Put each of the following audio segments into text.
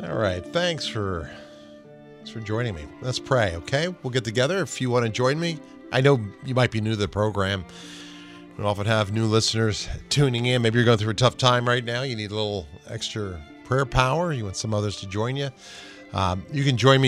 All right. Thanks for joining me. Let's pray, okay? We'll get together if you want to join me. I know you might be new to the program. We often have new listeners tuning in. Maybe you're going through a tough time right now. You need a little extra prayer power. You want some others to join you. You can join me,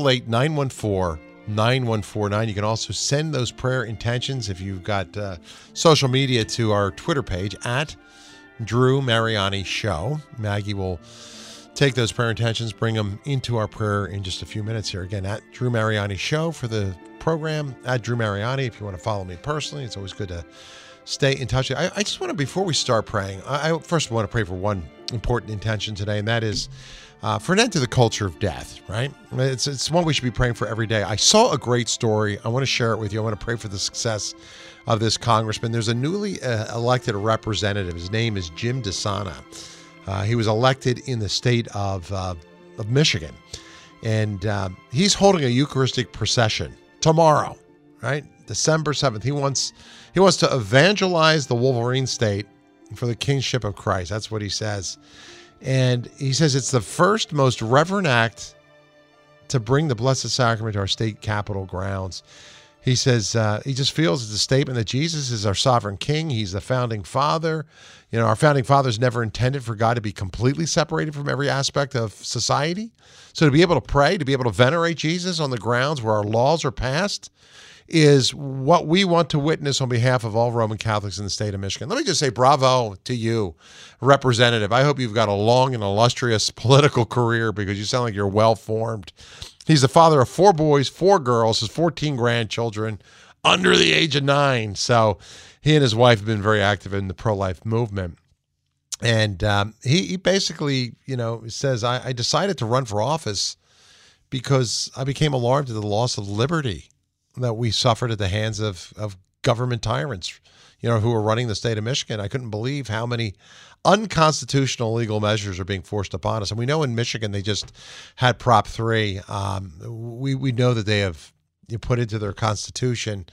888-914-9149. You can also send those prayer intentions if you've got social media to our Twitter page, at Drew Mariani Show. Maggie will take those prayer intentions, bring them into our prayer in just a few minutes here. Again, at Drew Mariani Show for the program, at Drew Mariani. If you want to follow me personally, it's always good to stay in touch. I just want to, before we start praying, I first want to pray for one important intention today, and that is for an end to the culture of death, right? It's one we should be praying for every day. I saw a great story. I want to share it with you. I want to pray for the success of this congressman. There's a newly elected representative. His name is Jim DeSana. He was elected in the state of Michigan, and he's holding a Eucharistic procession tomorrow, right? December 7th. He wants to evangelize the Wolverine State for the kingship of Christ. That's what he says. And he says it's the first most reverent act to bring the Blessed Sacrament to our state capitol grounds. He says he just feels it's a statement that Jesus is our sovereign king. He's the founding father. You know, our founding fathers never intended for God to be completely separated from every aspect of society. So to be able to pray, to be able to venerate Jesus on the grounds where our laws are passed, is what we want to witness on behalf of all Roman Catholics in the state of Michigan. Let me just say bravo to you, Representative. I hope you've got a long and illustrious political career, because you sound like you're well-formed. He's the father of 4 boys, 4 girls, his 14 grandchildren under the age of 9. So he and his wife have been very active in the pro-life movement. And he basically, says, I decided to run for office because I became alarmed at the loss of liberty that we suffered at the hands of government tyrants, who are running the state of Michigan. I couldn't believe how many unconstitutional legal measures are being forced upon us. And we know in Michigan, they just had Prop 3. We know that they have put into their constitution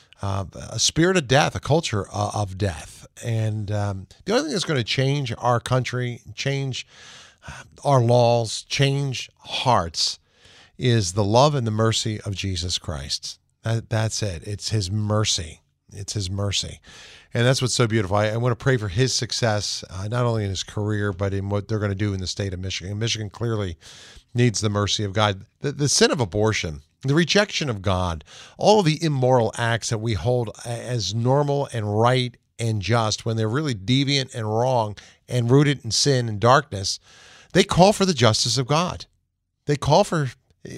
a spirit of death, a culture of death. And the only thing that's going to change our country, change our laws, change hearts, is the love and the mercy of Jesus Christ. That's it. It's his mercy. It's his mercy. And that's what's so beautiful. I want to pray for his success, not only in his career, but in what they're going to do in the state of Michigan. Michigan clearly needs the mercy of God. The sin of abortion, the rejection of God, all of the immoral acts that we hold as normal and right and just, when they're really deviant and wrong and rooted in sin and darkness, they call for the justice of God. They call to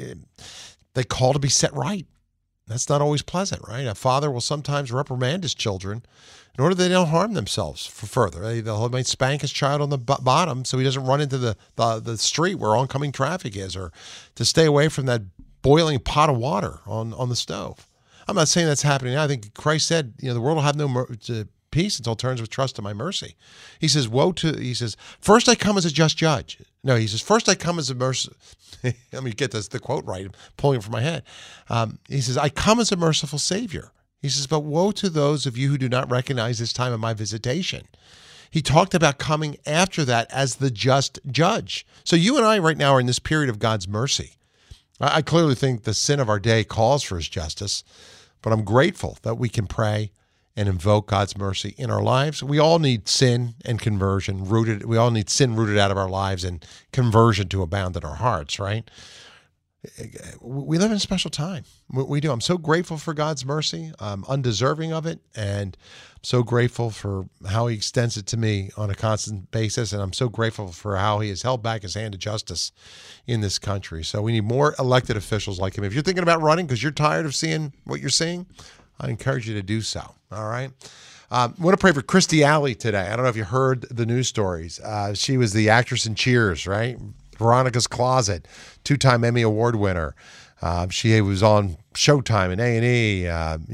be set right. That's not always pleasant, right? A father will sometimes reprimand his children in order that they don't harm themselves further. He might spank his child on the bottom so he doesn't run into the street where oncoming traffic is, or to stay away from that boiling pot of water on the stove. I'm not saying that's happening now. I think Christ said, the world will have no peace until it turns with trust to my mercy. He says, first I come as a just judge. No, he says, first I come as a mercy. Let me get the quote right. I'm pulling it from my head. He says, I come as a merciful Savior. He says, but woe to those of you who do not recognize this time of my visitation. He talked about coming after that as the just judge. So you and I right now are in this period of God's mercy. I clearly think the sin of our day calls for his justice, but I'm grateful that we can pray and invoke God's mercy in our lives. We all need sin and conversion rooted. We all need sin rooted out of our lives and conversion to abound in our hearts, right? We live in a special time. We do. I'm so grateful for God's mercy. I'm undeserving of it, and I'm so grateful for how he extends it to me on a constant basis, and I'm so grateful for how he has held back his hand of justice in this country. So we need more elected officials like him. If you're thinking about running because you're tired of seeing what you're seeing, I encourage you to do so, all right? I want to pray for Kirstie Alley today. I don't know if you heard the news stories. She was the actress in Cheers, right? Veronica's Closet, 2-time Emmy Award winner. She was on Showtime and A&E.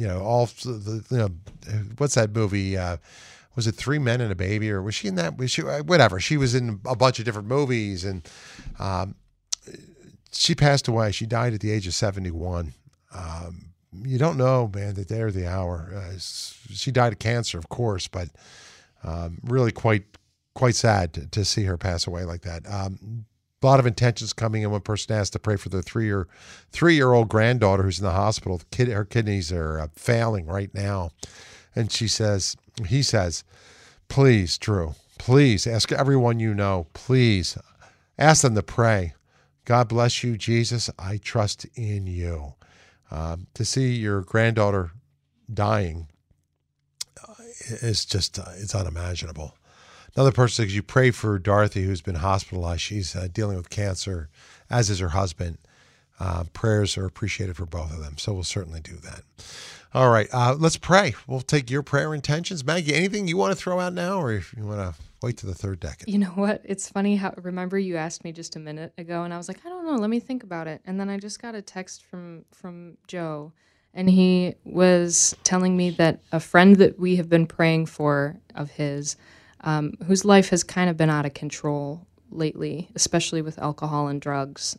What's that movie? Was it 3 Men and a Baby, or was she in that? Whatever. She was in a bunch of different movies, and she passed away. She died at the age of 71. You don't know, man, the day or the hour. She died of cancer, of course, but really quite sad to see her pass away like that. A lot of intentions coming in. One person asked to pray for their three-year-old granddaughter who's in the hospital. Her kidneys are failing right now. And he says, please, Drew, please ask everyone you know, please ask them to pray. God bless you, Jesus. I trust in you. To see your granddaughter dying is just, it's unimaginable. Another person says, you pray for Dorothy, who's been hospitalized. She's dealing with cancer, as is her husband. Prayers are appreciated for both of them. So we'll certainly do that. All right. Let's pray. We'll take your prayer intentions. Maggie, anything you want to throw out now, or if you want to wait to the third decade? You know what? It's funny how, remember you asked me just a minute ago, and I was like, I don't know. Let me think about it. And then I just got a text from Joe, and he was telling me that a friend that we have been praying for of his, whose life has kind of been out of control lately, especially with alcohol and drugs.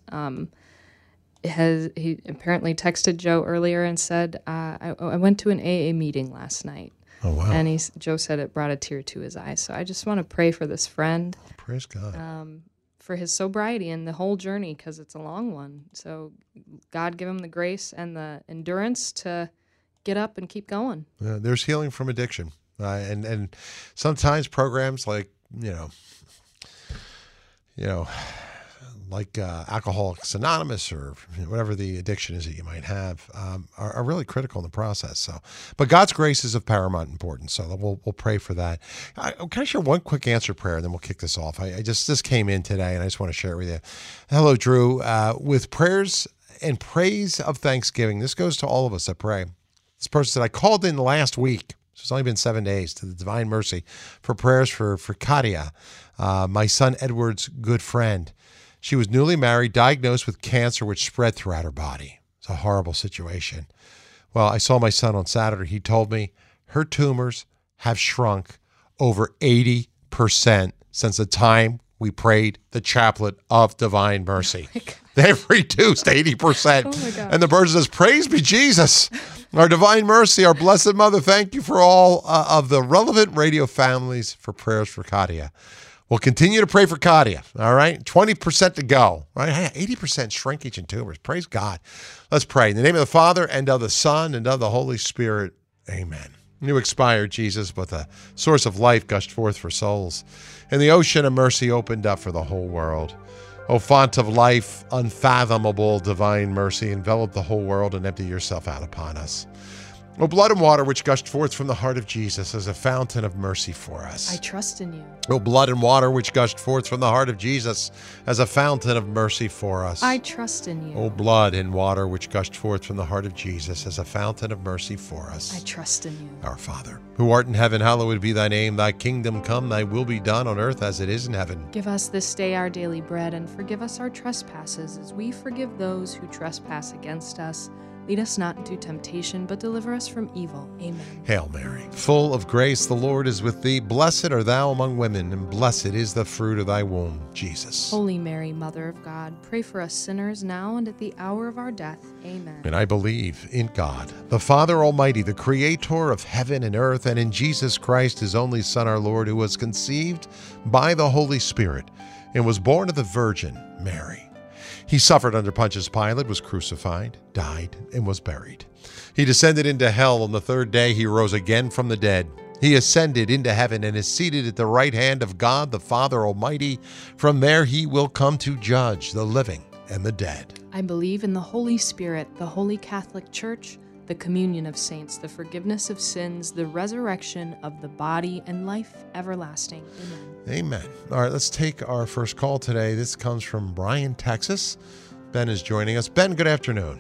He apparently texted Joe earlier and said, I went to an AA meeting last night. Oh, wow. And Joe said it brought a tear to his eye. So I just want to pray for this friend. Praise God. For his sobriety and the whole journey, because it's a long one. So God give him the grace and the endurance to get up and keep going. There's healing from addiction. And sometimes programs like, like Alcoholics Anonymous or whatever the addiction is that you might have, are really critical in the process. But God's grace is of paramount importance. So we'll pray for that. Can I share one quick answer prayer, and then we'll kick this off? This came in today, and I just want to share it with you. Hello, Drew. With prayers and praise of thanksgiving, this goes to all of us that pray. This person said, I called in last week. So it's only been 7 days to the Divine Mercy for prayers for Katia, my son Edward's good friend. She was newly married, diagnosed with cancer, which spread throughout her body. It's a horrible situation. Well, I saw my son on Saturday. He told me her tumors have shrunk over 80% since the time we prayed the chaplet of Divine Mercy. They've reduced 80%. Oh my God. And the person says, praise be Jesus. Our Divine Mercy, our Blessed Mother, thank you for all of the relevant radio families for prayers for Katia. We'll continue to pray for Katia, all right? 20% to go, right? 80% shrinkage in tumors. Praise God. Let's pray. In the name of the Father, and of the Son, and of the Holy Spirit, amen. You expired, Jesus, but the source of life gushed forth for souls, and the ocean of mercy opened up for the whole world. O font of life, unfathomable divine mercy, envelop the whole world and empty yourself out upon us. O blood and water which gushed forth from the heart of Jesus as a fountain of mercy for us. I trust in you. O blood and water which gushed forth from the heart of Jesus as a fountain of mercy for us. I trust in you. O blood and water which gushed forth from the heart of Jesus as a fountain of mercy for us. I trust in you. Our Father, who art in heaven, hallowed be thy name. Thy kingdom come, thy will be done on earth as it is in heaven. Give us this day our daily bread, and forgive us our trespasses as we forgive those who trespass against us. Lead us not into temptation, but deliver us from evil. Amen. Hail Mary, full of grace, the Lord is with thee. Blessed art thou among women, and blessed is the fruit of thy womb, Jesus. Holy Mary, Mother of God, pray for us sinners now and at the hour of our death. Amen. And I believe in God, the Father Almighty, the Creator of heaven and earth, and in Jesus Christ, his only Son, our Lord, who was conceived by the Holy Spirit and was born of the Virgin Mary. He suffered under Pontius Pilate, was crucified, died, and was buried. He descended into hell. On the third day he rose again from the dead. He ascended into heaven and is seated at the right hand of God, the Father Almighty. From there he will come to judge the living and the dead. I believe in the Holy Spirit, the Holy Catholic Church, the communion of saints, the forgiveness of sins, the resurrection of the body, and life everlasting. Amen. Amen. All right, let's take our first call today. This comes from Bryan, Texas. Ben is joining us. Ben, good afternoon.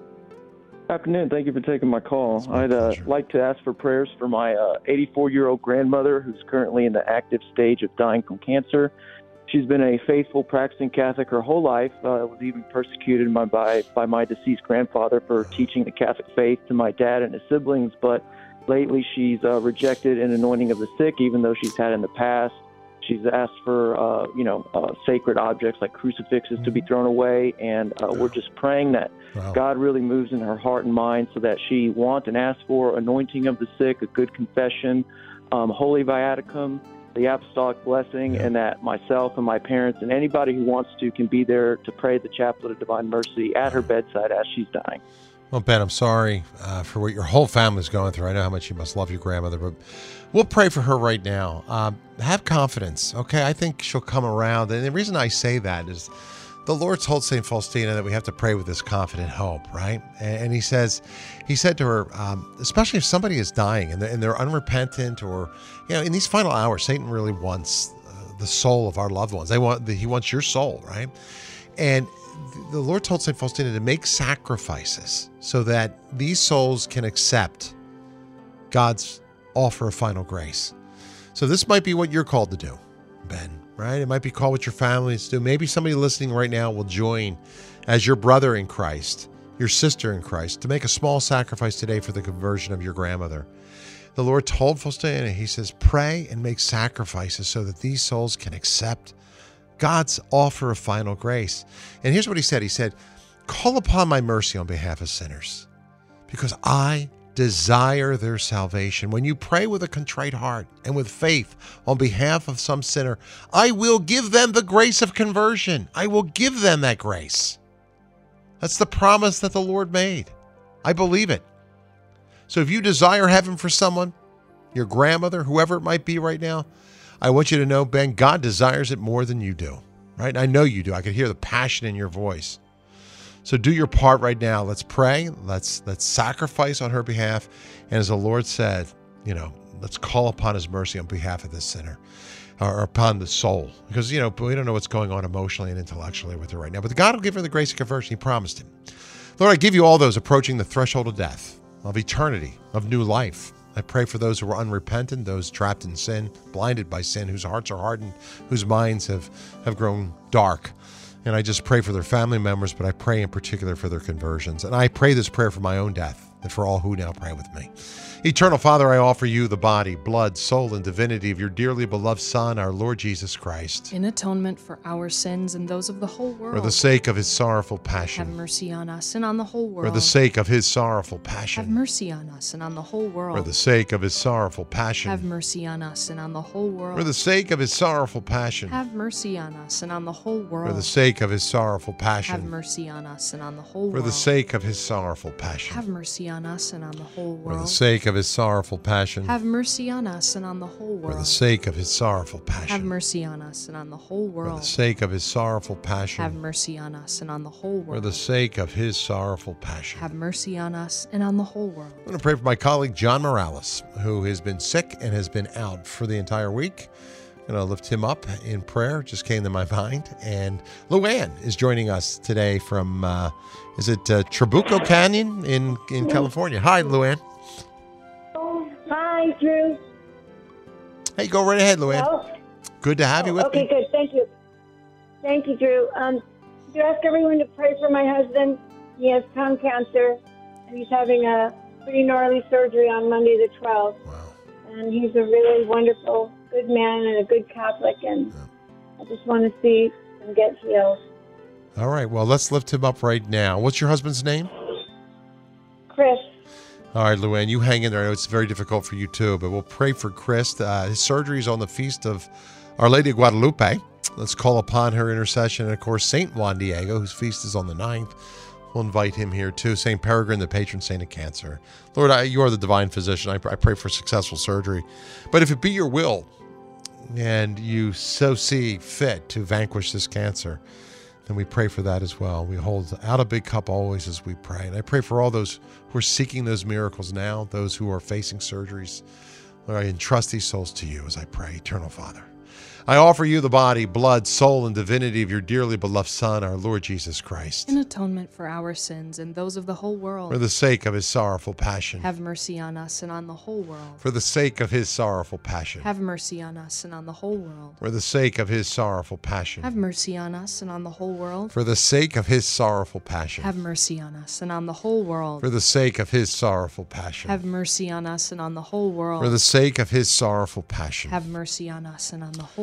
Afternoon. Thank you for taking my call. My I'd pleasure. like to ask for prayers for my 84-year-old grandmother who's currently in the active stage of dying from cancer. She's been a faithful, practicing Catholic her whole life. Was even persecuted by my deceased grandfather for teaching the Catholic faith to my dad and his siblings. But lately, she's rejected an anointing of the sick, even though she's had in the past. She's asked for, sacred objects like crucifixes to be thrown away, and we're just praying that God really moves in her heart and mind so that she wants and asks for anointing of the sick, a good confession, Holy Viaticum, the apostolic blessing, and that myself and my parents and anybody who wants to can be there to pray the Chaplet of Divine Mercy at her bedside as she's dying. Well, Ben, I'm sorry for what your whole family's going through. I know how much you must love your grandmother, but we'll pray for her right now. Have confidence, okay? I think she'll come around. And the reason I say that is the Lord told St. Faustina that we have to pray with this confident hope, right? And he said to her, especially if somebody is dying and they're unrepentant, or, in these final hours, Satan really wants the soul of our loved ones. He wants your soul, right? And the Lord told St. Faustina to make sacrifices so that these souls can accept God's offer of final grace. So this might be what you're called to do, Ben, right? It might be called what your family is to do. Maybe somebody listening right now will join as your brother in Christ, your sister in Christ, to make a small sacrifice today for the conversion of your grandmother. The Lord told Faustina, he says, pray and make sacrifices so that these souls can accept God's offer of final grace. And here's what he said. He said, call upon my mercy on behalf of sinners, because I desire their salvation. When you pray with a contrite heart and with faith on behalf of some sinner, I will give them the grace of conversion. I will give them that grace. That's the promise that the Lord made. I believe it. So if you desire heaven for someone, your grandmother, whoever it might be right now, I want you to know, Ben, God desires it more than you do, right? I know you do. I could hear the passion in your voice. So do your part right now. Let's pray. Let's sacrifice on her behalf. And as the Lord said, let's call upon his mercy on behalf of this sinner, or upon the soul. Because, we don't know what's going on emotionally and intellectually with her right now. But God will give her the grace of conversion. He promised him. Lord, I give you all those approaching the threshold of death, of eternity, of new life. I pray for those who are unrepentant, those trapped in sin, blinded by sin, whose hearts are hardened, whose minds have grown dark. And I just pray for their family members, but I pray in particular for their conversions. And I pray this prayer for my own death and for all who now pray with me. Eternal Father, I offer you the body, blood, soul, and divinity of your dearly beloved Son, our Lord Jesus Christ. In atonement for our sins and those of the whole world. For the sake of his sorrowful passion. Have mercy on us and on the whole world. For the sake of his sorrowful passion. Have mercy on us and on the whole world. For the sake of his sorrowful passion. Have mercy on us and on the whole world. For the sake of his sorrowful passion. Have mercy on us and on the whole world. For the sake of his sorrowful passion. Have mercy on us and on the whole world. For the sake of his sorrowful passion. Have mercy on us and on the whole world. For the sake of his sorrowful passion. Have mercy on us and on the whole world. For the sake of his sorrowful passion. Have mercy on us and on the whole world. For the sake of his sorrowful passion. Have mercy on us and on the whole world. For the sake of his sorrowful passion. Have mercy on us and on the whole world. I'm going to pray for my colleague John Morales, who has been sick and has been out for the entire week. I'm going to lift him up in prayer. Just came to my mind. And Luann is joining us today from, Trabuco Canyon in California. Hi, Luann. Hi, Drew. Hey, go right ahead, Luann. Hello? Good to have you with okay, me. good. Thank you. Thank you, Drew. Could you ask everyone to pray for my husband? He has tongue cancer, and he's having a pretty gnarly surgery on Monday the 12th. Wow. And he's a really wonderful, good man and a good Catholic, and I just want to see him get healed. All right, well, let's lift him up right now. What's your husband's name? Chris. All right, Luann, you hang in there. I know it's very difficult for you too, but we'll pray for Chris. His surgery is on the feast of Our Lady of Guadalupe. Let's call upon her intercession. And, of course, St. Juan Diego, whose feast is on the 9th. We'll invite him here too. St. Peregrine, the patron saint of cancer. Lord, you are the divine physician. I pray for successful surgery. But if it be your will and you so see fit to vanquish this cancer, then we pray for that as well. We hold out a big cup always as we pray. And I pray for all those who are seeking those miracles now, those who are facing surgeries. Lord, I entrust these souls to you as I pray, Eternal Father. I offer you the body, blood, soul, and divinity of your dearly beloved Son, our Lord Jesus Christ. In atonement for our sins and those of the whole world. For the sake of his sorrowful passion. Have mercy on us and on the whole world. For the sake of his sorrowful passion. Have mercy on us and on the whole world. For the sake of his sorrowful passion. Have mercy on us and on the whole world. For the sake of his sorrowful passion. Have mercy on us and on the whole world. For the sake of his sorrowful passion. Have mercy on us and on the whole world. For the sake of his sorrowful passion. Have mercy on us and on the whole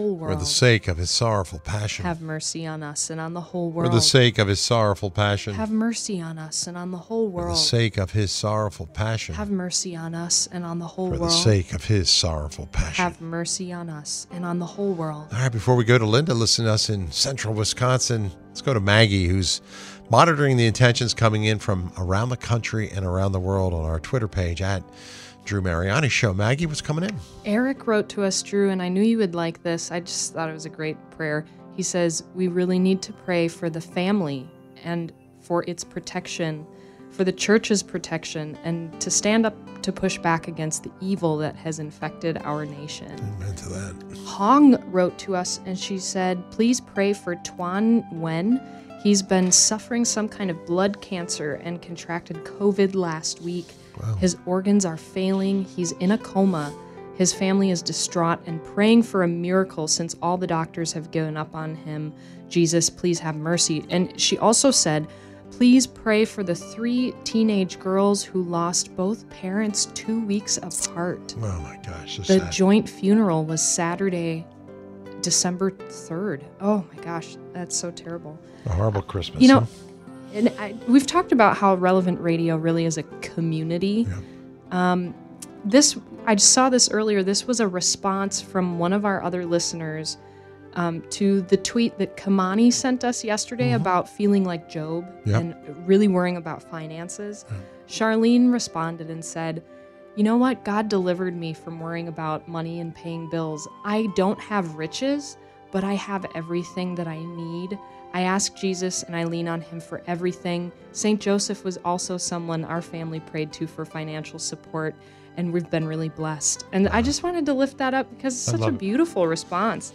whole world. For the sake of his sorrowful passion. Have mercy on us and on the whole For world. the sake of his sorrowful passion. Have mercy on us and on the whole For world. the sake of his sorrowful passion. Have mercy on us and on the whole For world. the sake of his sorrowful passion. Have mercy on us and on the whole world. All right, before we go to Linda, listen to us in central Wisconsin. Let's go to Maggie, who's monitoring the intentions coming in from around the country and around the world on our Twitter page at Drew Mariani Show. Maggie, what's coming in? Eric wrote to us, Drew, and I knew you would like this. I just thought it was a great prayer. He says, we really need to pray for the family and for its protection, for the church's protection, and to stand up to push back against the evil that has infected our nation. Amen to that. Hong wrote to us, and she said, please pray for Tuan Wen. He's been suffering some kind of blood cancer and contracted COVID last week. Wow. His organs are failing. He's in a coma. His family is distraught and praying for a miracle since all the doctors have given up on him. Jesus, please have mercy. And she also said, please pray for the 3 teenage girls who lost both parents 2 weeks apart. Oh my gosh. So The sad. joint funeral was Saturday, December 3rd. Oh my gosh, that's so terrible. A horrible Christmas. You know, huh? and we've talked about how relevant radio really is a community. Yeah. I just saw this earlier. This was a response from one of our other listeners to the tweet that Kamani sent us yesterday about feeling like Job Yep. and really worrying about finances. Charlene responded and said, you know what? God delivered me from worrying about money and paying bills. I don't have riches, but I have everything that I need. I ask Jesus and I lean on him for everything. St. Joseph was also someone our family prayed to for financial support, and we've been really blessed. And I just wanted to lift that up because it's I such a love it. beautiful response.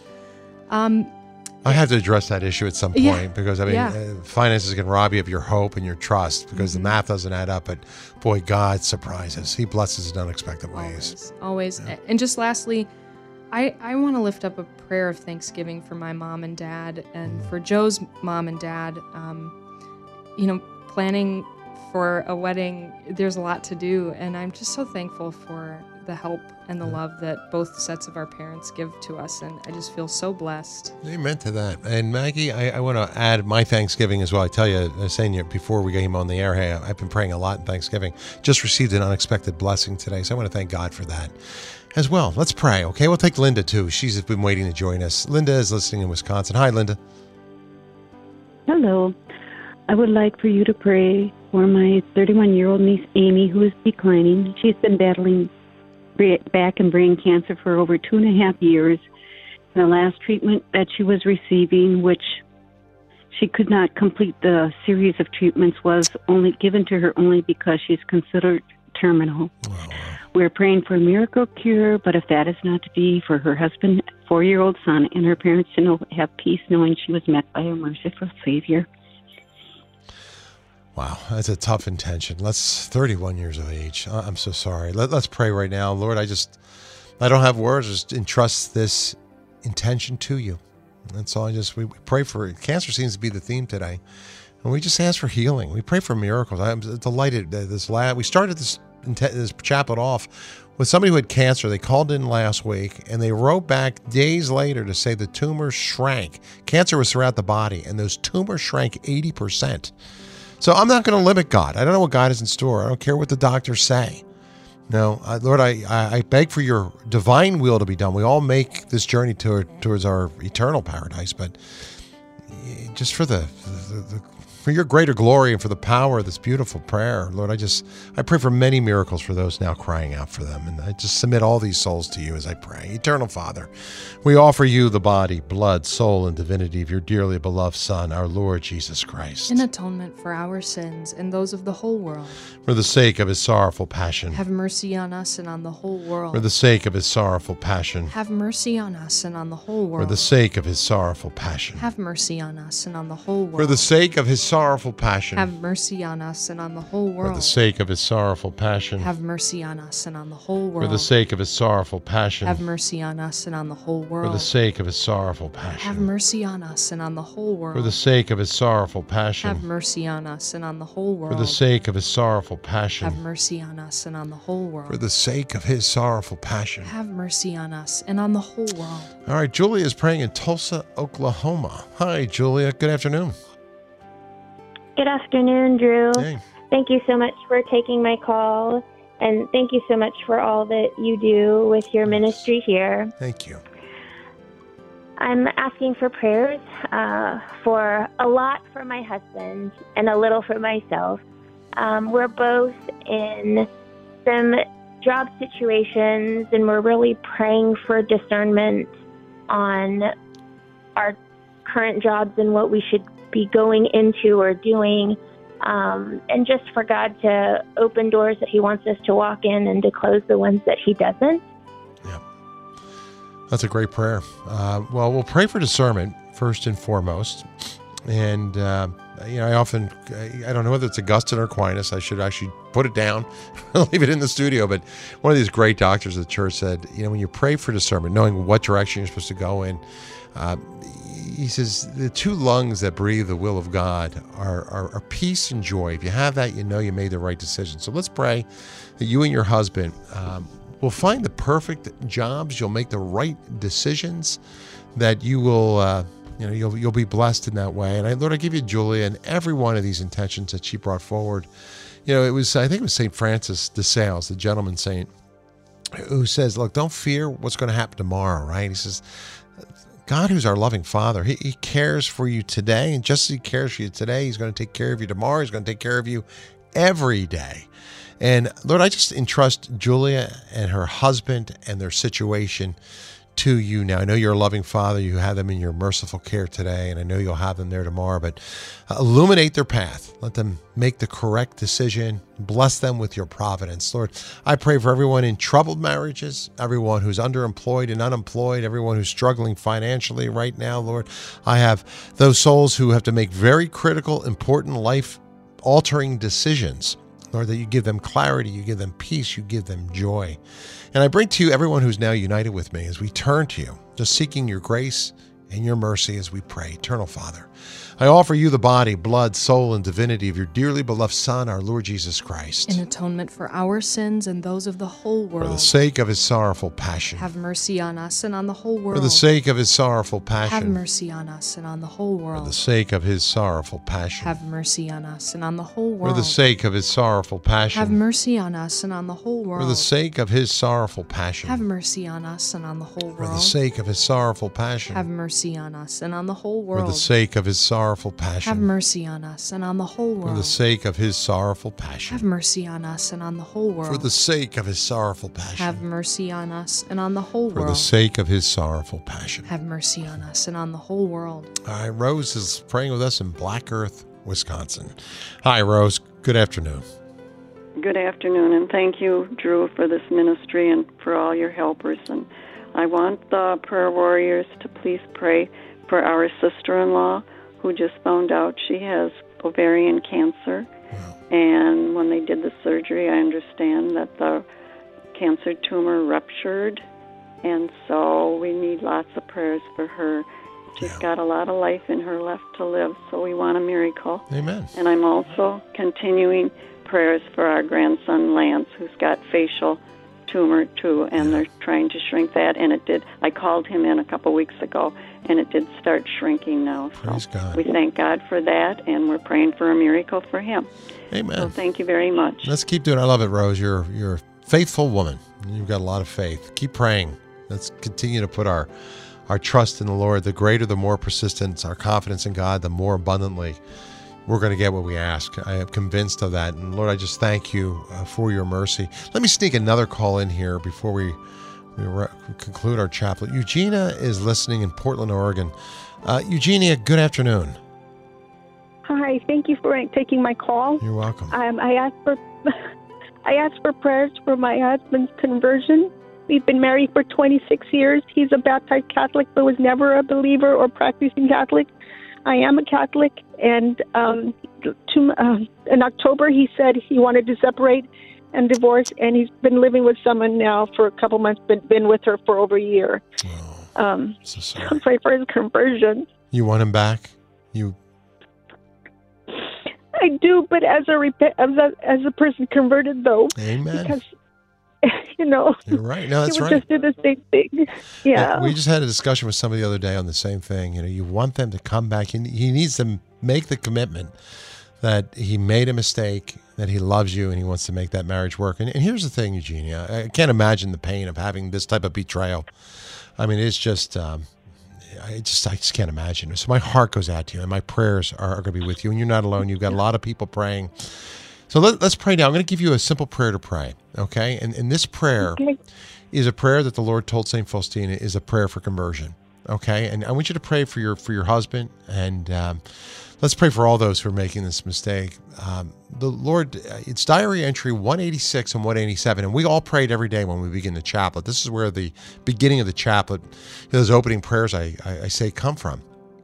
I have to address that issue at some point Yeah. because, I mean, Yeah. finances can rob you of your hope and your trust because the math doesn't add up. But boy, God surprises. He blesses in unexpected ways. Always. And just lastly, I want to lift up a prayer of thanksgiving for my mom and dad and for Joe's mom and dad. Planning for a wedding, there's a lot to do. And I'm just so thankful for the help and the love that both sets of our parents give to us. And I just feel so blessed. Amen to that. And Maggie, I want to add my Thanksgiving as well. I tell you, I was saying before we came on the air, hey, I've been praying a lot in Thanksgiving. Just received an unexpected blessing today, so I want to thank God for that as well. Let's pray, okay? We'll take Linda, too. She's been waiting to join us. Linda is listening in Wisconsin. Hi, Linda. Hello. I would like for you to pray for my 31-year-old niece, Amy, who is declining. She's been battling back and brain cancer for over 2.5 years. The last treatment that she was receiving, which she could not complete the series of treatments, was only given to her only because she's considered terminal. Wow. We're praying for a miracle cure, but if that is not to be, for her husband, 4-year-old son, and her parents to have peace knowing she was met by a merciful Savior. Wow, that's a tough intention. 31 years of age. I'm so sorry. Let's pray right now. Lord, I don't have words. Just entrust this intention to you. That's all. We pray for it. Cancer seems to be the theme today. And we just ask for healing. We pray for miracles. I'm delighted that we started this chaplet off with somebody who had cancer. They called in last week and they wrote back days later to say the tumor shrank. Cancer was throughout the body and those tumors shrank 80%. So I'm not going to limit God. I don't know what God is in store. I don't care what the doctors say. No, Lord, I beg for your divine will to be done. We all make this journey towards our eternal paradise, but just for for your greater glory and for the power of this beautiful prayer, Lord, I pray for many miracles for those now crying out for them. And I just submit all these souls to you as I pray. Eternal Father, we offer you the body, blood, soul, and divinity of your dearly beloved Son, our Lord Jesus Christ. In atonement for our sins and those of the whole world. For the sake of his sorrowful passion. Have mercy on us and on the whole world. For the sake of his sorrowful passion. Have mercy on us and on the whole world. For the sake of his sorrowful passion. Have mercy on us and on the whole world. For the sake of his sorrowful passion. Have mercy on us and on the whole For world. the sake of his sorrowful passion. Have mercy on us and on the whole world. For the sake of his sorrowful passion. Have mercy on us and on the whole world. For the sake of his sorrowful passion. Have mercy on us and on the whole world. For the sake of his sorrowful passion. Have mercy on us and on the whole world. For the sake of his sorrowful passion. Have mercy on us and on the whole world. For the sake of his sorrowful passion. Have mercy on us and on the whole world. All right, Julia is praying in Tulsa, Oklahoma. Hi, Julia. Good afternoon. Good afternoon, Drew. Hey. Thank you so much for taking my call, and thank you so much for all that you do with your ministry here. Thank you. I'm asking for prayers for a lot for my husband and a little for myself. We're both in some job situations, and we're really praying for discernment on our current jobs and what we should be going into or doing, and just for God to open doors that he wants us to walk in and to close the ones that he doesn't. Yeah. That's a great prayer. Well, we'll pray for discernment first and foremost. And, I don't know whether it's Augustine or Aquinas. I should actually put it down, leave it in the studio. But one of these great doctors of the church said, when you pray for discernment, knowing what direction you're supposed to go in, he says the two lungs that breathe the will of God are peace and joy. If you have that, you know you made the right decision. So let's pray that you and your husband will find the perfect jobs. You'll make the right decisions, that you will, you'll be blessed in that way. And Lord, I give you Julia and every one of these intentions that she brought forward. I think it was St. Francis de Sales, the gentleman saint, who says, look, don't fear what's going to happen tomorrow, right? He says, God, who's our loving Father, he cares for you today. And just as he cares for you today, he's going to take care of you tomorrow. He's going to take care of you every day. And Lord, I just entrust Julia and her husband and their situation to you now. I know you're a loving Father. You have them in your merciful care today, and I know you'll have them there tomorrow, but illuminate their path. Let them make the correct decision. Bless them with your providence. Lord, I pray for everyone in troubled marriages, everyone who's underemployed and unemployed, everyone who's struggling financially right now, Lord. I have those souls who have to make very critical, important, life-altering decisions. Lord, that you give them clarity, you give them peace, you give them joy. And I bring to you everyone who's now united with me as we turn to you, just seeking your grace and your mercy as we pray. Eternal Father, I offer you the body, blood, soul, and divinity of your dearly beloved Son, our Lord Jesus Christ. In atonement for our sins and those of the whole world. For the sake of his sorrowful passion. Have mercy on us and on the whole world. For the sake of his sorrowful passion. Have mercy on us and on the whole world. For the sake of his sorrowful passion. Have mercy on us and on the whole world. For the sake of his sorrowful passion. Have mercy on us and on the whole world. For the sake of his sorrowful passion. Have mercy on us and on the whole world. For the sake of his sorrowful passion. Have mercy on us and on the whole world. For the sake of his sorrowful passion. Have mercy on us and on the whole world. For the sake of his sorrowful passion. Have mercy on us and on the whole world. For the sake of his sorrowful passion. Have mercy on us and on the whole world. For the sake of his sorrowful passion. Have mercy on us and on the whole world. All right, Rose is praying with us in Black Earth, Wisconsin. Hi, Rose. Good afternoon. Good afternoon, and thank you, Drew, for this ministry and for all your helpers. And I want the prayer warriors to please pray for our sister-in-law who just found out she has ovarian cancer. Wow. And when they did the surgery, I understand that the cancer tumor ruptured, and so we need lots of prayers for her. She's got a lot of life in her left to live, so we want a miracle. Amen. And I'm also continuing prayers for our grandson Lance, who's got facial tumor too, and they're trying to shrink that. And it did. I called him in a couple weeks ago, and it did start shrinking now. Praise God. We thank God for that, and we're praying for a miracle for him. Amen. So thank you very much. Let's keep doing it. I love it, Rose. You're a faithful woman. You've got a lot of faith. Keep praying. Let's continue to put our trust in the Lord. The greater, the more persistence, our confidence in God, the more abundantly we're going to get what we ask. I am convinced of that. And Lord, I just thank you for your mercy. Let me sneak another call in here before we conclude our chaplet. Eugenia is listening in Portland, Oregon. Eugenia, good afternoon. Hi, thank you for taking my call. You're welcome. I asked for prayers for my husband's conversion. We've been married for 26 years. He's a baptized Catholic, but was never a believer or practicing Catholic. I am a Catholic, and in October he said he wanted to separate and divorce, and he's been living with someone now for a couple months, been with her for over a year. So sorry. I'm praying for his conversion. You want him back? I do, but as a person converted, though. Amen. Because, you know, you're right. No, that's he would right. just do the same thing. Yeah. We just had a discussion with somebody the other day on the same thing. You know, you want them to come back. He needs to make the commitment that he made a mistake, that he loves you, and he wants to make that marriage work. And here's the thing, Eugenia. I can't imagine the pain of having this type of betrayal. I mean, it's just... I just can't imagine. So my heart goes out to you, and my prayers are going to be with you. And you're not alone. You've got a lot of people praying. So let's pray now. I'm going to give you a simple prayer to pray, okay? And this prayer is a prayer that the Lord told St. Faustina is a prayer for conversion, okay? And I want you to pray for your husband, and let's pray for all those who are making this mistake. The Lord, it's diary entry 186 and 187, and we all prayed every day when we begin the chaplet. This is where the beginning of the chaplet, those opening prayers I say come from.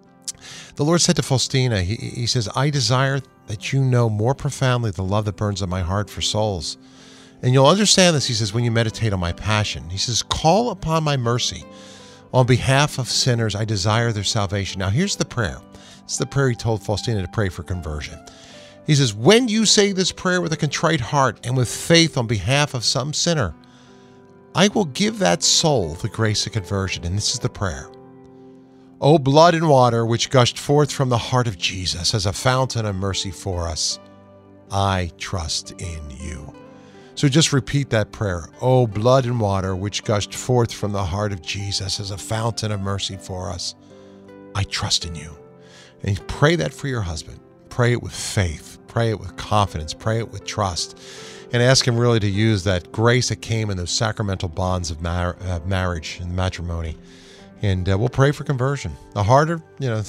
The Lord said to Faustina, he says, I desire that you know more profoundly the love that burns in my heart for souls. And you'll understand this, he says, when you meditate on my passion. He says, call upon my mercy. On behalf of sinners, I desire their salvation. Now, here's the prayer. It's the prayer he told Faustina to pray for conversion. He says, when you say this prayer with a contrite heart and with faith on behalf of some sinner, I will give that soul the grace of conversion. And this is the prayer. O blood and water which gushed forth from the heart of Jesus as a fountain of mercy for us, I trust in you. So just repeat that prayer. O blood and water which gushed forth from the heart of Jesus as a fountain of mercy for us, I trust in you. And pray that for your husband. Pray it with faith. Pray it with confidence. Pray it with trust. And ask him really to use that grace that came in those sacramental bonds of marriage and matrimony. And we'll pray for conversion. The harder,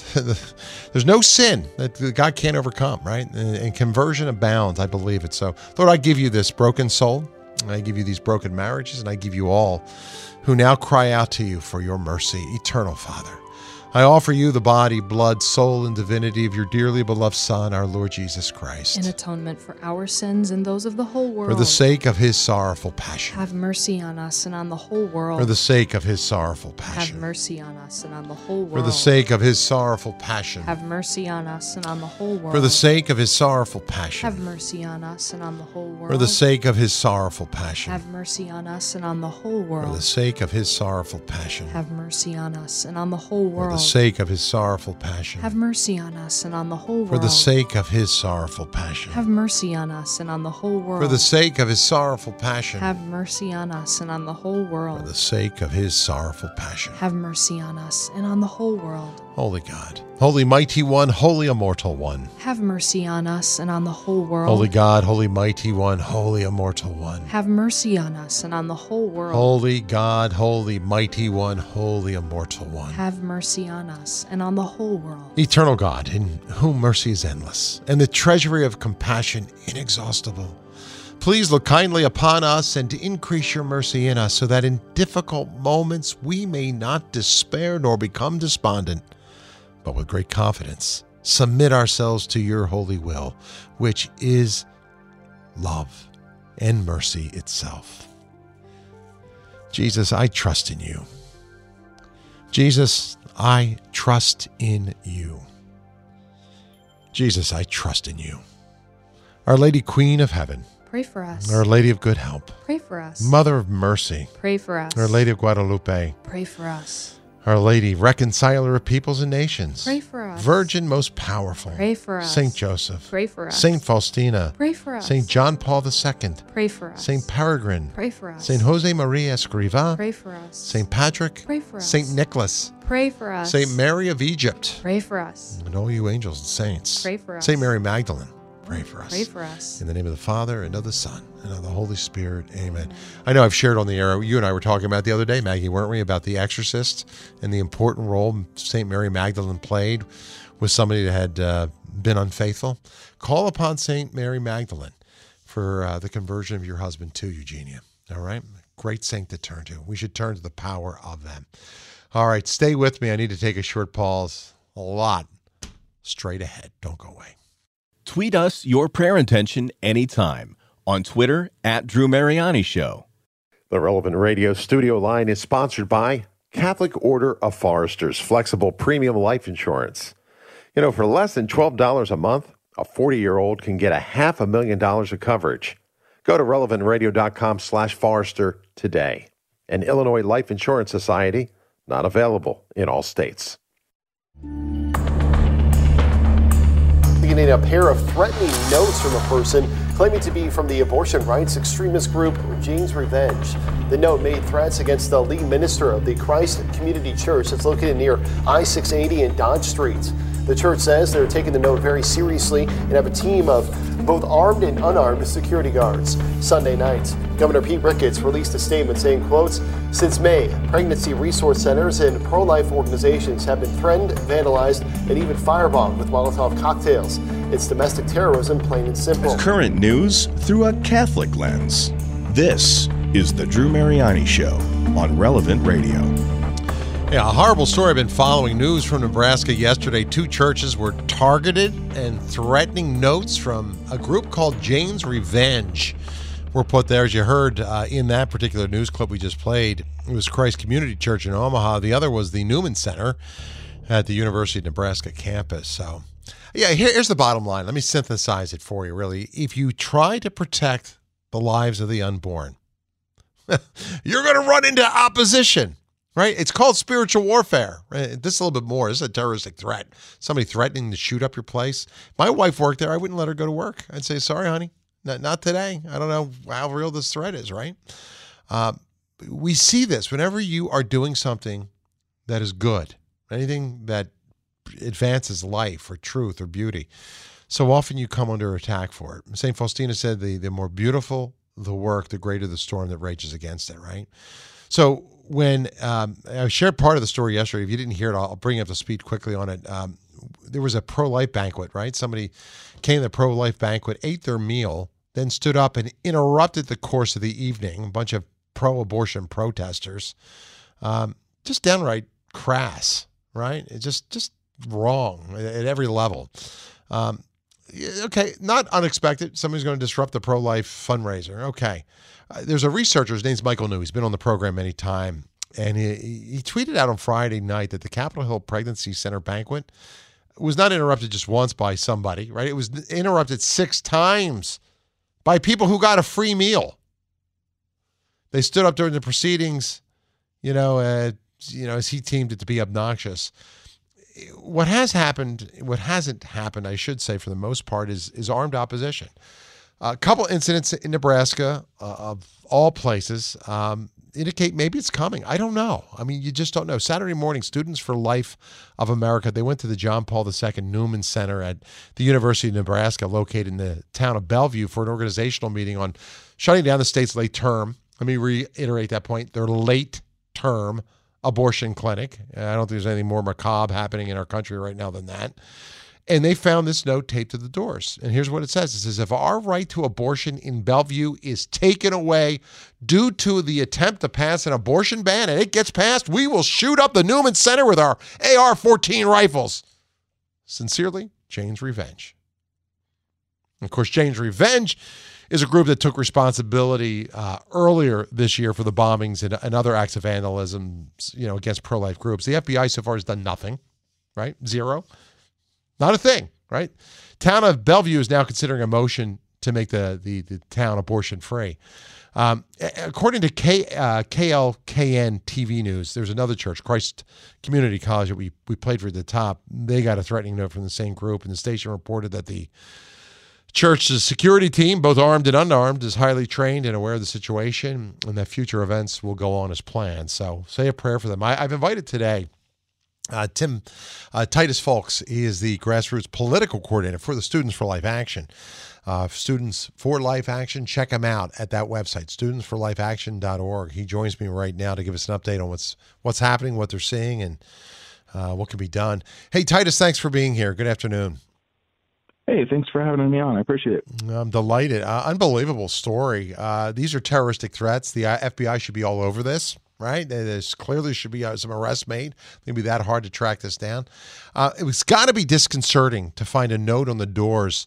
there's no sin that God can't overcome, right? And conversion abounds. I believe it. So, Lord, I give you this broken soul. I give you these broken marriages. And I give you all who now cry out to you for your mercy, eternal Father. I offer you the body, blood, soul, and divinity of your dearly beloved Son, our Lord Jesus Christ. In atonement for our sins and those of the whole world. For the sake of his sorrowful passion. Have mercy on us and on the whole world. For the sake of his sorrowful passion. Have mercy on us and on the whole world. For the sake of his sorrowful passion. Have mercy on us and on the whole world. For the sake of his sorrowful passion. Have mercy on us and on the whole world. For the sake of his sorrowful passion. Have mercy on us and on the whole world. For the sake of his sorrowful passion. Have mercy on us and on the whole world. For the sake of his sorrowful passion. Have mercy on us and on the whole world. For the sake of his sorrowful passion. Have mercy on us and on the whole world. For the sake of his sorrowful passion. Have mercy on us and on the whole world. For the sake of his sorrowful passion. Have mercy on us and on the whole world. Holy God, Holy Mighty One, Holy Immortal One. Have mercy on us and on the whole world. Holy God, Holy Mighty One, Holy Immortal One. Have mercy on us and on the whole world. Holy God, Holy Mighty One, Holy Immortal One. Have mercy on us and on the whole world. Eternal God, in whom mercy is endless, and the treasury of compassion inexhaustible. Please look kindly upon us and to increase your mercy in us, so that in difficult moments we may not despair nor become despondent, but with great confidence submit ourselves to your holy will, which is love and mercy itself. Jesus, I trust in you. Jesus, I trust in you. Jesus, I trust in you. Our Lady Queen of Heaven, pray for us. Our Lady of Good Help, pray for us. Mother of Mercy, pray for us. Our Lady of Guadalupe, pray for us. Our Lady, Reconciler of Peoples and Nations, pray for us. Virgin most powerful, pray for us. Saint Joseph, pray for us. Saint Faustina, pray for us. Saint John Paul II, pray for us. Saint Peregrine, pray for us. Saint Jose Maria Escriva, pray for us. Saint Patrick, pray for us. Saint Nicholas, pray for us. Saint Mary of Egypt, pray for us. And all you angels and saints, pray for us. Saint Mary Magdalene, pray for us. Pray for us. In the name of the Father, and of the Son, and of the Holy Spirit. Amen. I know I've shared on the air, you and I were talking about the other day, Maggie, weren't we, about The Exorcist and the important role St. Mary Magdalene played with somebody that had been unfaithful. Call upon St. Mary Magdalene for the conversion of your husband too, Eugenia. All right? Great saint to turn to. We should turn to the power of them. All right, stay with me. I need to take a short pause. A lot straight ahead. Don't go away. Tweet us your prayer intention anytime on Twitter @Drew Mariani Show. The Relevant Radio studio line is sponsored by Catholic Order of Foresters Flexible Premium Life Insurance. You know, for less than $12 a month, a 40-year-old can get $500,000 of coverage. Go to relevantradio.com/Forester today. An Illinois Life Insurance Society, not available in all states. Beginning a pair of threatening notes from a person claiming to be from the abortion rights extremist group Jane's Revenge. The note made threats against the lead minister of the Christ Community Church that's located near I-680 and Dodge Street. The church says they're taking the note very seriously and have a team of both armed and unarmed security guards. Sunday night, Governor Pete Ricketts released a statement saying, quote, "Since May, pregnancy resource centers and pro-life organizations have been threatened, vandalized, and even firebombed with Molotov cocktails. It's domestic terrorism, plain and simple." Current news through a Catholic lens. This is the Drew Mariani Show on Relevant Radio. Yeah, a horrible story. I've been following news from Nebraska yesterday. 2 churches were targeted and threatening notes from a group called Jane's Revenge were put there. As you heard in that particular news clip we just played, it was Christ Community Church in Omaha. The other was the Newman Center at the University of Nebraska campus. So, yeah, here's the bottom line. Let me synthesize it for you, really. If you try to protect the lives of the unborn, you're going to run into opposition. Right? It's called spiritual warfare. Right? This is a little bit more. This is a terroristic threat. Somebody threatening to shoot up your place. My wife worked there. I wouldn't let her go to work. I'd say, sorry, honey, not today. I don't know how real this threat is, right? We see this whenever you are doing something that is good, anything that advances life or truth or beauty. So often you come under attack for it. St. Faustina said the more beautiful the work, the greater the storm that rages against it, right? So when I shared part of the story yesterday, if you didn't hear it, I'll bring you up to speed quickly on it. There was a pro-life banquet, right? Somebody came to the pro-life banquet, ate their meal, then stood up and interrupted the course of the evening. A bunch of pro-abortion protesters, just downright crass, right? It's just wrong at every level. Okay, not unexpected. Somebody's going to disrupt the pro-life fundraiser. Okay. There's a researcher, his name's Michael New. He's been on the program many times, and he tweeted out on Friday night that the Capitol Hill Pregnancy Center banquet was not interrupted just once by somebody, right? It was interrupted 6 times by people who got a free meal. They stood up during the proceedings, as he deemed it to be obnoxious. What hasn't happened, I should say, for the most part, is armed opposition. A couple incidents in Nebraska, of all places, indicate maybe it's coming. I don't know. I mean, you just don't know. Saturday morning, Students for Life of America, they went to the John Paul II Newman Center at the University of Nebraska, located in the town of Bellevue, for an organizational meeting on shutting down the state's late term. Let me reiterate that point. Their late term abortion clinic. I don't think there's anything more macabre happening in our country right now than that. And they found this note taped to the doors. And here's what it says. It says, if our right to abortion in Bellevue is taken away due to the attempt to pass an abortion ban, and it gets passed, we will shoot up the Newman Center with our AR-14 rifles. Sincerely, Jane's Revenge. Of course, Jane's Revenge is a group that took responsibility earlier this year for the bombings and other acts of vandalism, against pro-life groups. The FBI so far has done nothing, right? Zero. Not a thing, right? Town of Bellevue is now considering a motion to make the town abortion-free. According to KLKN TV News, there's another church, Christ Community College, that we played for at the top. They got a threatening note from the same group, and the station reported that the church's security team, both armed and unarmed, is highly trained and aware of the situation, and that future events will go on as planned. So say a prayer for them. I've invited today Titus Folks. He is the grassroots political coordinator for the Students for Life Action. Students for Life Action, check him out at that website, studentsforlifeaction.org. He joins me right now to give us an update on what's happening, what they're seeing, and what can be done. Hey, Titus, thanks for being here. Good afternoon. Hey, thanks for having me on. I appreciate it. I'm delighted. Unbelievable story. These are terroristic threats. The FBI should be all over this, right? There's clearly should be some arrests made. Maybe that hard to track this down. It was got to be disconcerting to find a note on the doors.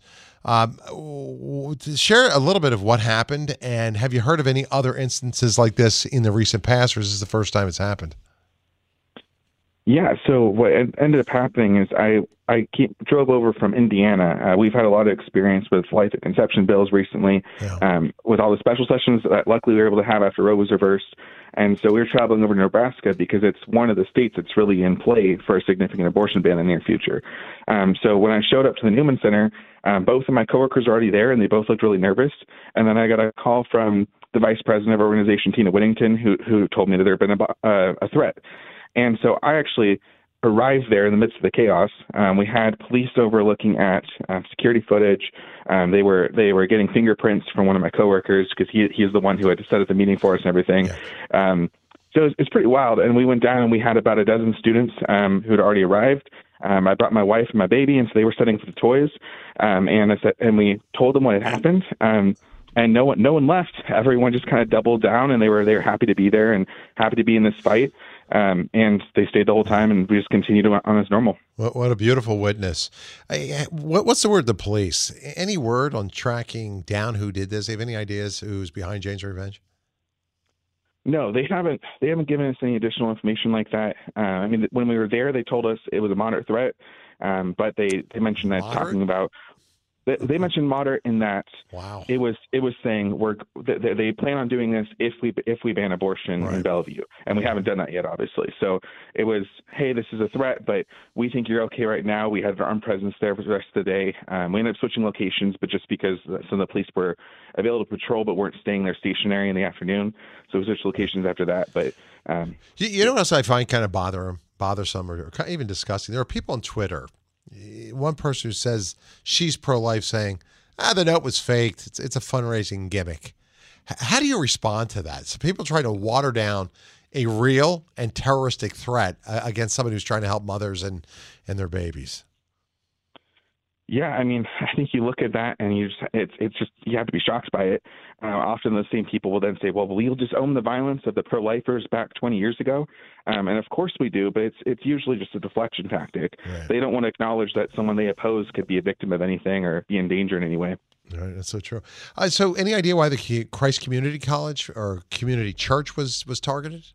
Share a little bit of what happened, and have you heard of any other instances like this in the recent past, or is this the first time it's happened? Yeah, so what ended up happening is I drove over from Indiana. We've had a lot of experience with life at conception bills recently, with all the special sessions that luckily we were able to have after Roe was reversed. And so we were traveling over to Nebraska because it's one of the states that's really in play for a significant abortion ban in the near future. So when I showed up to the Newman Center, both of my coworkers were already there, and they both looked really nervous. And then I got a call from the vice president of our organization, Tina Whittington, who told me that there had been a threat. And so I actually arrived there in the midst of the chaos. We had police over looking at security footage. They were getting fingerprints from one of my coworkers because he's the one who had to set up the meeting for us and everything. So it's pretty wild. And we went down and we had about a dozen students who had already arrived. I brought my wife and my baby, and so they were setting for the toys. And we told them what had happened. And no one left. Everyone just kind of doubled down, and they were happy to be there and happy to be in this fight. And they stayed the whole time, and we just continued on as normal. What a beautiful witness. What's the word, the police? Any word on tracking down who did this? Do you have any ideas who's behind Jane's Revenge? No, they haven't given us any additional information like that. I mean, when we were there, they told us it was a moderate threat, but they mentioned that talking about. They mentioned moderate in that it was saying they plan on doing this if we ban abortion in Bellevue, and we haven't done that yet, obviously. So it was, hey, this is a threat, but we think you're okay right now. We had an armed presence there for the rest of the day. We ended up switching locations, but just because some of the police were available to patrol but weren't staying there stationary in the afternoon, so we switched locations after that. But you know what else I find kind of bothersome or even disgusting? There are people on Twitter. One person who says she's pro-life saying, the note was faked. It's a fundraising gimmick. How do you respond to that? So people try to water down a real and terroristic threat against somebody who's trying to help mothers and their babies. Yeah, I mean, I think you look at that and it's just you have to be shocked by it. Often those same people will then say, well, we'll just own the violence of the pro-lifers back 20 years ago. And of course we do, but it's usually just a deflection tactic. Right. They don't want to acknowledge that someone they oppose could be a victim of anything or be in danger in any way. All right, that's so true. So any idea why the Christ Community College or Community Church was targeted?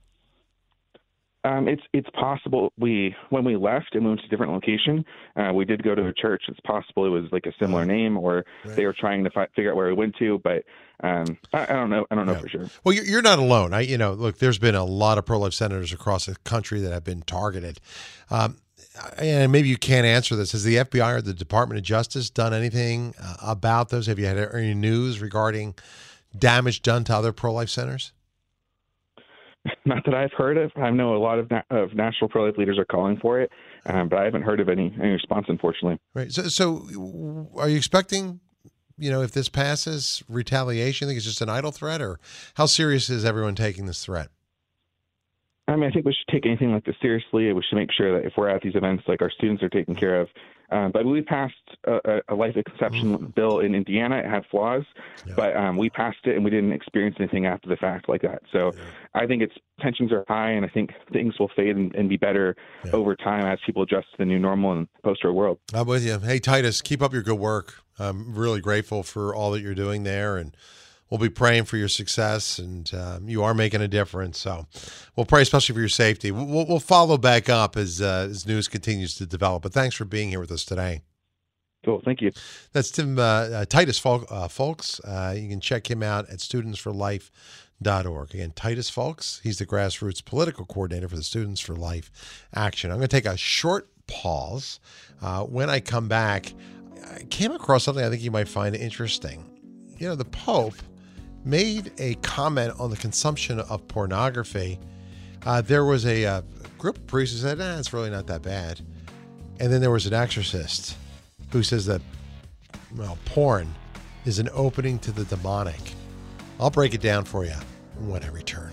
It's possible when we left and moved to a different location, we did go to a church. It's possible it was like a similar name, or they were trying to figure out where we went to, but I don't know. I don't know for sure. Well, you're not alone. Look, there's been a lot of pro-life senators across the country that have been targeted. And maybe you can't answer this. Has the FBI or the Department of Justice done anything about those? Have you had any news regarding damage done to other pro-life centers? Not that I've heard of. I know a lot of national pro-life leaders are calling for it, but I haven't heard of any response, unfortunately. Right. So are you expecting, if this passes, retaliation? Think it's just an idle threat, or how serious is everyone taking this threat? I mean, I think we should take anything like this seriously. We should make sure that if we're at these events, like our students are taken care of. But we passed a life at conception bill in Indiana. It had flaws, but we passed it and we didn't experience anything after the fact like that. So I think tensions are high, and I think things will fade and be better over time as people adjust to the new normal and post-war world. I'm with you. Hey, Titus, keep up your good work. I'm really grateful for all that you're doing there, and we'll be praying for your success, and you are making a difference. So we'll pray especially for your safety. We'll follow back up as news continues to develop. But thanks for being here with us today. Cool. Thank you. That's Titus Folks. You can check him out at studentsforlife.org. Again, Titus Folks. He's the grassroots political coordinator for the Students for Life Action. I'm going to take a short pause. When I come back, I came across something I think you might find interesting. The Pope made a comment on the consumption of pornography. There was a group of priests who said, it's really not that bad. And then there was an exorcist who says that, porn is an opening to the demonic. I'll break it down for you when I return.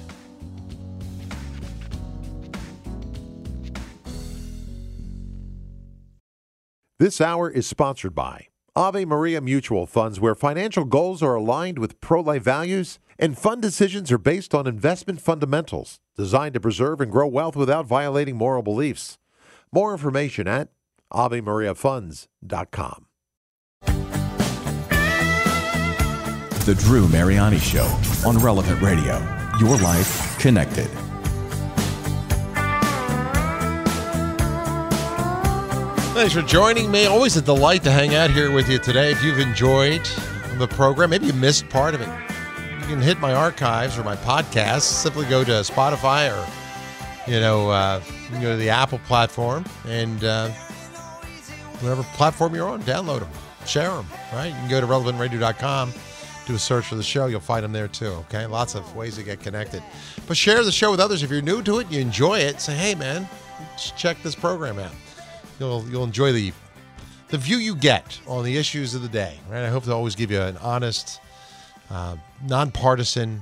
This hour is sponsored by Ave Maria Mutual Funds, where financial goals are aligned with pro-life values And fund decisions are based on investment fundamentals designed to preserve and grow wealth without violating moral beliefs. More information at AveMariaFunds.com. The Drew Mariani Show on Relevant Radio. Your life connected. Thanks for joining me. Always a delight to hang out here with you today. If you've enjoyed the program, maybe you missed part of it, you can hit my archives or my podcasts. Simply go to Spotify or, you can go to the Apple platform and whatever platform you're on, download them, share them, right? You can go to relevantradio.com, do a search for the show. You'll find them there too, okay? Lots of ways to get connected. But share the show with others. If you're new to it, you enjoy it, say, hey, man, check this program out. You'll enjoy the view you get on the issues of the day, right? I hope to always give you an honest, nonpartisan,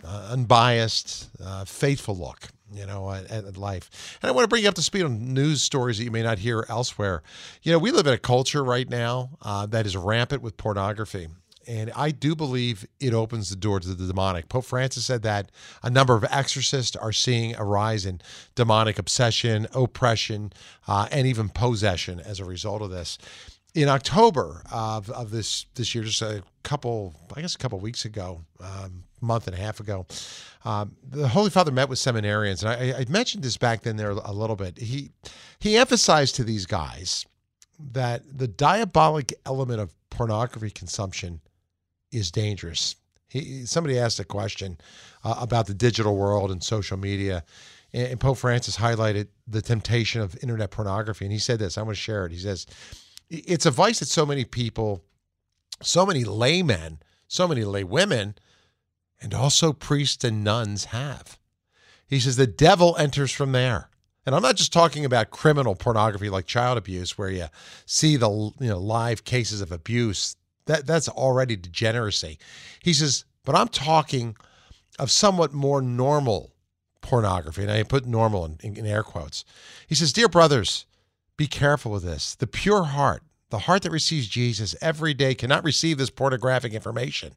unbiased, faithful look, at life. And I want to bring you up to speed on news stories that you may not hear elsewhere. We live in a culture right now that is rampant with pornography. And I do believe it opens the door to the demonic. Pope Francis said that a number of exorcists are seeing a rise in demonic obsession, oppression, and even possession as a result of this. In October of this year, just a couple weeks ago, month and a half ago, the Holy Father met with seminarians. And I mentioned this back then there a little bit. He emphasized to these guys that the diabolic element of pornography consumption is dangerous. Somebody asked a question about the digital world and social media, and Pope Francis highlighted the temptation of internet pornography. And he said this, I'm going to share it. He says, it's a vice that so many people, so many laymen, so many laywomen, and also priests and nuns have. He says, the devil enters from there. And I'm not just talking about criminal pornography like child abuse, where you see the live cases of abuse. That's already degeneracy. He says, but I'm talking of somewhat more normal pornography. And I put normal in air quotes. He says, dear brothers, be careful with this. The pure heart, the heart that receives Jesus every day, cannot receive this pornographic information.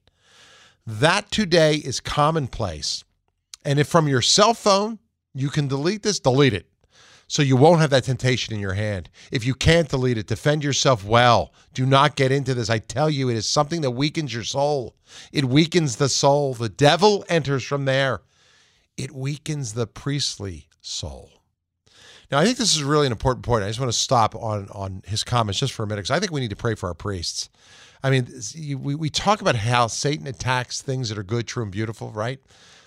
That today is commonplace. And if from your cell phone you can delete this, delete it. So you won't have that temptation in your hand. If you can't delete it, defend yourself well. Do not get into this. I tell you, it is something that weakens your soul. It weakens the soul. The devil enters from there. It weakens the priestly soul. Now, I think this is really an important point. I just want to stop on his comments just for a minute, because I think we need to pray for our priests. I mean, we talk about how Satan attacks things that are good, true, and beautiful, right?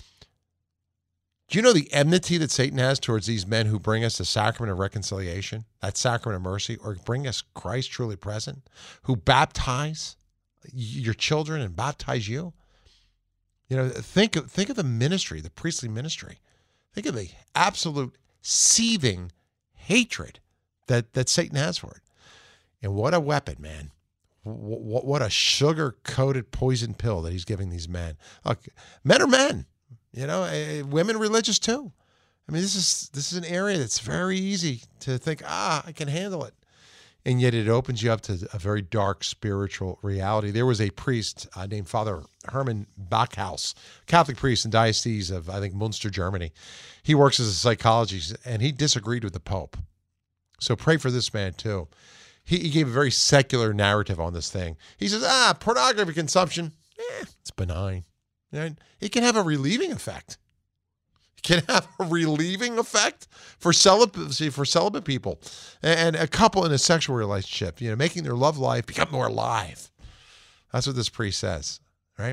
Do you know the enmity that Satan has towards these men who bring us the sacrament of reconciliation, that sacrament of mercy, or bring us Christ truly present, who baptize your children and baptize you? Think of the ministry, the priestly ministry. Think of the absolute seething hatred that Satan has for it. And what a weapon, man. What a sugar-coated poison pill that he's giving these men. Look, men are men. Women religious too. I mean, this is an area that's very easy to think, I can handle it. And yet it opens you up to a very dark spiritual reality. There was a priest named Father Herman Backhaus, Catholic priest in Diocese of, I think, Munster, Germany. He works as a psychologist, and he disagreed with the Pope. So pray for this man too. He gave a very secular narrative on this thing. He says, pornography consumption, it's benign. And it can have a relieving effect. It can have a relieving effect for celibate people and a couple in a sexual relationship, making their love life become more alive. That's what this priest says, right?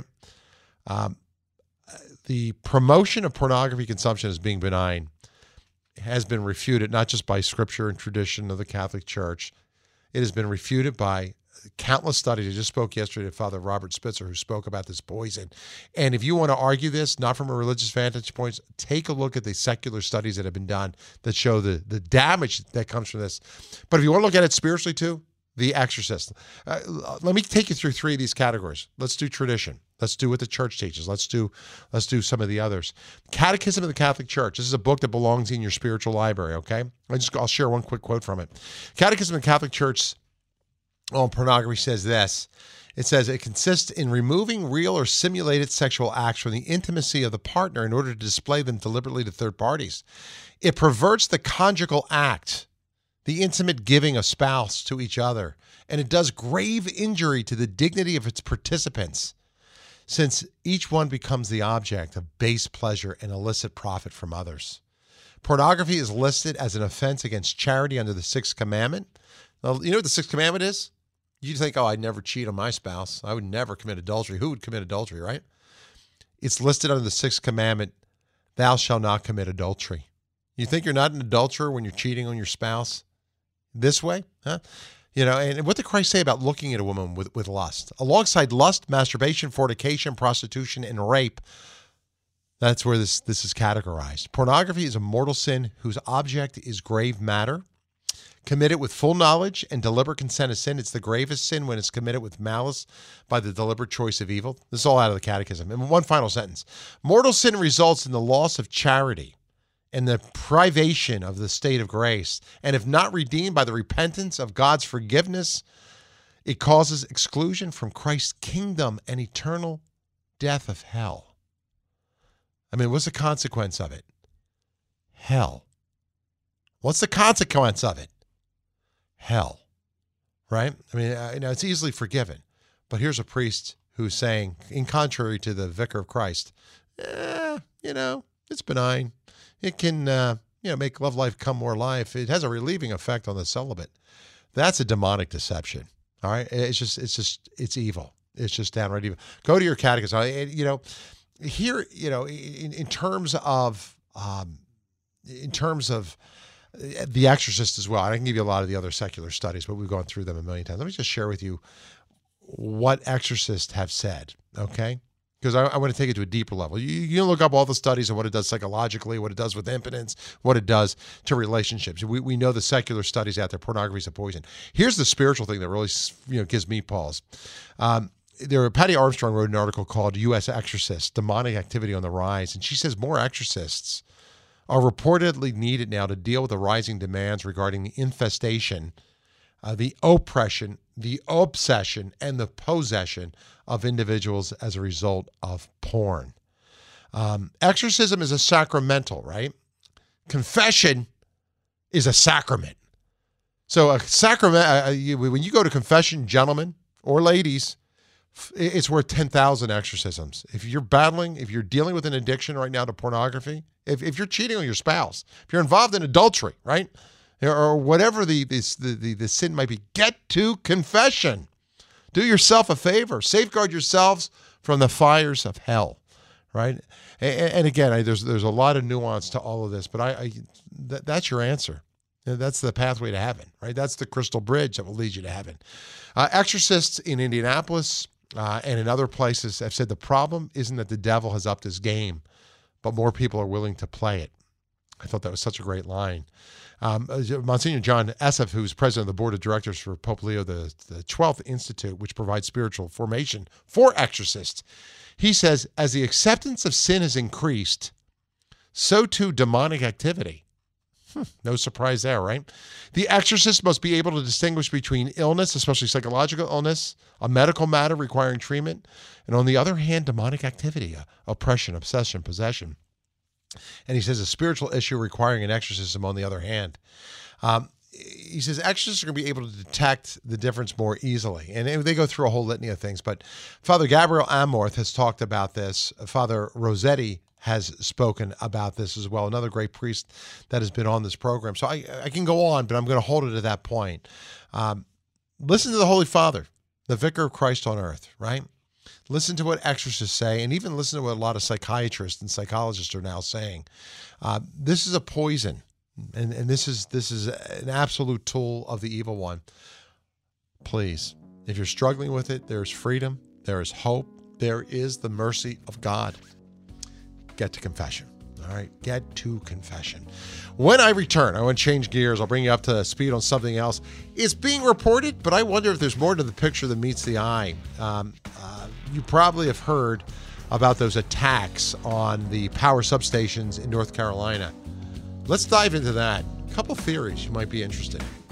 The promotion of pornography consumption as being benign has been refuted not just by scripture and tradition of the Catholic Church. It has been refuted by countless studies. I just spoke yesterday to Father Robert Spitzer, who spoke about this poison. And if you want to argue this, not from a religious vantage point, take a look at the secular studies that have been done that show the damage that comes from this. But if you want to look at it spiritually too, The Exorcist. Let me take you through three of these categories. Let's do tradition. Let's do what the church teaches. Let's do some of the others. Catechism of the Catholic Church. This is a book that belongs in your spiritual library, okay? I'll share one quick quote from it. Catechism of the Catholic Church on pornography says this. It says it consists in removing real or simulated sexual acts from the intimacy of the partner in order to display them deliberately to third parties. It perverts the conjugal act, the intimate giving of spouse to each other, and it does grave injury to the dignity of its participants, since each one becomes the object of base pleasure and illicit profit from others. Pornography is listed as an offense against charity under the Sixth Commandment. Now, you know what the Sixth Commandment is? You think, oh, I'd never cheat on my spouse. I would never commit adultery. Who would commit adultery, right? It's listed under the Sixth Commandment, thou shalt not commit adultery. You think you're not an adulterer when you're cheating on your spouse this way? Huh? You know, and what did Christ say about looking at a woman with lust? Alongside lust, masturbation, fornication, prostitution, and rape, that's where this is categorized. Pornography is a mortal sin whose object is grave matter. Committed with full knowledge and deliberate consent is sin. It's the gravest sin when it's committed with malice by the deliberate choice of evil. This is all out of the Catechism. And one final sentence. Mortal sin results in the loss of charity and the privation of the state of grace. And if not redeemed by the repentance of God's forgiveness, it causes exclusion from Christ's kingdom and eternal death of hell. I mean, what's the consequence of it? Hell. What's the consequence of it? Hell. Right? I mean, it's easily forgiven. But here's a priest who's saying, in contrary to the Vicar of Christ, it's benign. It can, make love life come more life. It has a relieving effect on the celibate. That's a demonic deception. All right? It's evil. It's just downright evil. Go to your catechism. Here, in terms of The Exorcist as well. I can give you a lot of the other secular studies, but we've gone through them a million times. Let me just share with you what exorcists have said, okay? Because I want to take it to a deeper level. You can look up all the studies and what it does psychologically, what it does with impotence, what it does to relationships. We know the secular studies out there, pornography is a poison. Here's the spiritual thing that really gives me pause. Patty Armstrong wrote an article called U.S. Exorcists, Demonic Activity on the Rise, and she says more exorcists are reportedly needed now to deal with the rising demands regarding the infestation, the oppression, the obsession, and the possession of individuals as a result of porn. Exorcism is a sacramental, right? Confession is a sacrament. So a sacrament, when you go to confession, gentlemen or ladies, it's worth 10,000 exorcisms. If you're dealing with an addiction right now to pornography, if you're cheating on your spouse, if you're involved in adultery, right, or whatever the sin might be, get to confession. Do yourself a favor. Safeguard yourselves from the fires of hell, right? And again, there's a lot of nuance to all of this, but that's your answer. That's the pathway to heaven, right? That's the crystal bridge that will lead you to heaven. Exorcists in Indianapolis and in other places have said the problem isn't that the devil has upped his game, but more people are willing to play it. I thought that was such a great line. Monsignor John Esseff, who's president of the board of directors for Pope Leo the 12th Institute, which provides spiritual formation for exorcists, he says, as the acceptance of sin has increased, so too demonic activity. No surprise there, right? The exorcist must be able to distinguish between illness, especially psychological illness, a medical matter requiring treatment, and on the other hand, demonic activity, oppression, obsession, possession. And he says a spiritual issue requiring an exorcism on the other hand. He says exorcists are going to be able to detect the difference more easily. And they go through a whole litany of things. But Father Gabriel Amorth has talked about this. Father Rossetti has spoken about this as well, another great priest that has been on this program. So I can go on, but I'm going to hold it at that point. Listen to the Holy Father, the Vicar of Christ on earth, right? Listen to what exorcists say, and even listen to what a lot of psychiatrists and psychologists are now saying. This is a poison, and this is an absolute tool of the evil one. Please, if you're struggling with it, there's freedom, there is hope, there is the mercy of God. Get to confession. All right, get to confession. When I return, I want to change gears. I'll bring you up to speed on something else. It's being reported, but I wonder if there's more to the picture than meets the eye. You probably have heard about those attacks on the power substations in North Carolina. Let's dive into that. A couple theories you might be interested in.